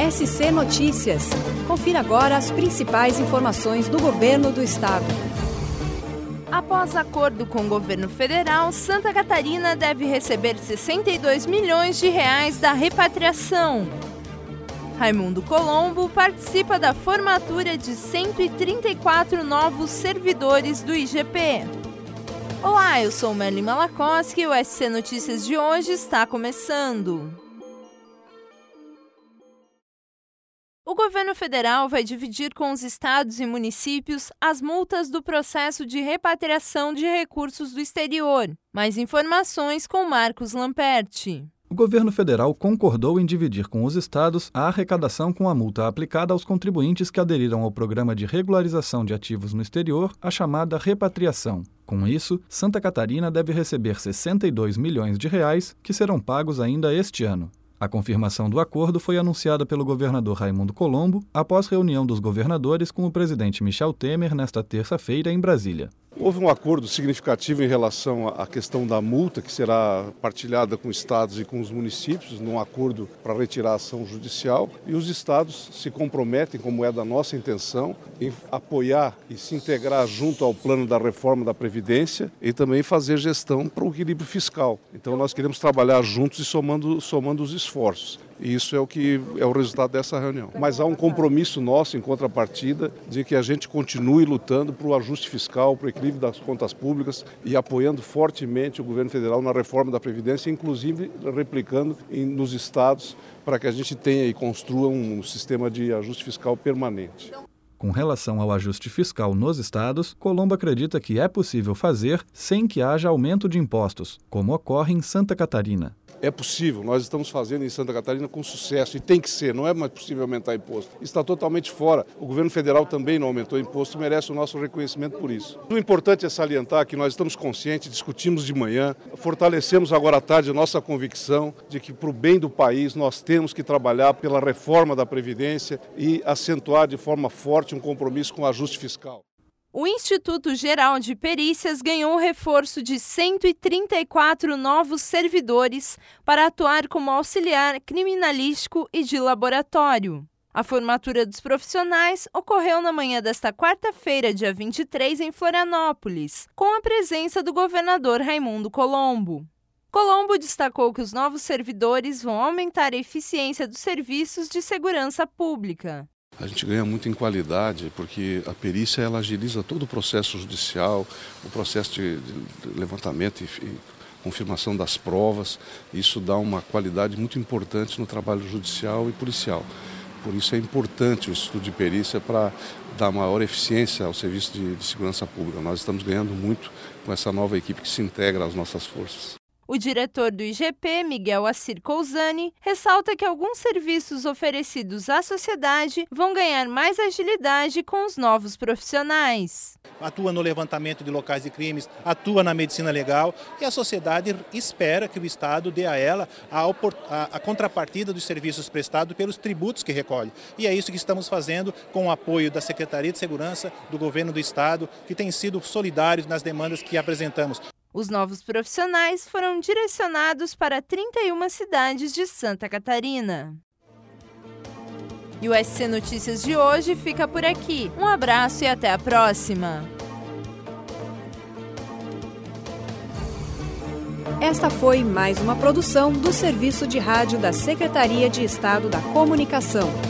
SC Notícias. Confira agora as principais informações do Governo do Estado. Após acordo com o governo federal, Santa Catarina deve receber R$ 62 milhões da repatriação. Raimundo Colombo participa da formatura de 134 novos servidores do IGP. Olá, eu sou Merlin Malakoski e o SC Notícias de hoje está começando. O governo federal vai dividir com os estados e municípios as multas do processo de repatriação de recursos do exterior. Mais informações com Marcos Lamperti. O governo federal concordou em dividir com os estados a arrecadação com a multa aplicada aos contribuintes que aderiram ao Programa de Regularização de Ativos no Exterior, a chamada repatriação. Com isso, Santa Catarina deve receber R$ 62 milhões que serão pagos ainda este ano. A confirmação do acordo foi anunciada pelo governador Raimundo Colombo após reunião dos governadores com o presidente Michel Temer nesta terça-feira em Brasília. Houve um acordo significativo em relação à questão da multa, que será partilhada com estados e com os municípios, num acordo para retirar a ação judicial. E os estados se comprometem, como é da nossa intenção, em apoiar e se integrar junto ao plano da reforma da Previdência e também fazer gestão para o equilíbrio fiscal. Então nós queremos trabalhar juntos e somando os esforços. E isso é o resultado dessa reunião. Mas há um compromisso nosso, em contrapartida, de que a gente continue lutando para o ajuste fiscal, para o equilíbrio das contas públicas e apoiando fortemente o governo federal na reforma da Previdência, inclusive replicando nos estados, para que a gente tenha e construa um sistema de ajuste fiscal permanente. Com relação ao ajuste fiscal nos estados, Colombo acredita que é possível fazer sem que haja aumento de impostos, como ocorre em Santa Catarina. É possível, nós estamos fazendo em Santa Catarina com sucesso e tem que ser, não é mais possível aumentar imposto. Está totalmente fora. O governo federal também não aumentou imposto e merece o nosso reconhecimento por isso. O importante é salientar que nós estamos conscientes, discutimos de manhã, fortalecemos agora à tarde a nossa convicção de que para o bem do país nós temos que trabalhar pela reforma da Previdência e acentuar de forma forte um compromisso com o ajuste fiscal. O Instituto Geral de Perícias ganhou um reforço de 134 novos servidores para atuar como auxiliar criminalístico e de laboratório. A formatura dos profissionais ocorreu na manhã desta quarta-feira, dia 23, em Florianópolis, com a presença do governador Raimundo Colombo. Colombo destacou que os novos servidores vão aumentar a eficiência dos serviços de segurança pública. A gente ganha muito em qualidade, porque a perícia ela agiliza todo o processo judicial, o processo de levantamento e confirmação das provas. Isso dá uma qualidade muito importante no trabalho judicial e policial. Por isso é importante o estudo de perícia para dar maior eficiência ao serviço de segurança pública. Nós estamos ganhando muito com essa nova equipe que se integra às nossas forças. O diretor do IGP, Miguel Assir Cousani, ressalta que alguns serviços oferecidos à sociedade vão ganhar mais agilidade com os novos profissionais. Atua no levantamento de locais de crimes, atua na medicina legal e a sociedade espera que o Estado dê a ela a contrapartida dos serviços prestados pelos tributos que recolhe. E é isso que estamos fazendo com o apoio da Secretaria de Segurança, do Governo do Estado, que tem sido solidários nas demandas que apresentamos. Os novos profissionais foram direcionados para 31 cidades de Santa Catarina. E o SC Notícias de hoje fica por aqui. Um abraço e até a próxima! Esta foi mais uma produção do Serviço de Rádio da Secretaria de Estado da Comunicação.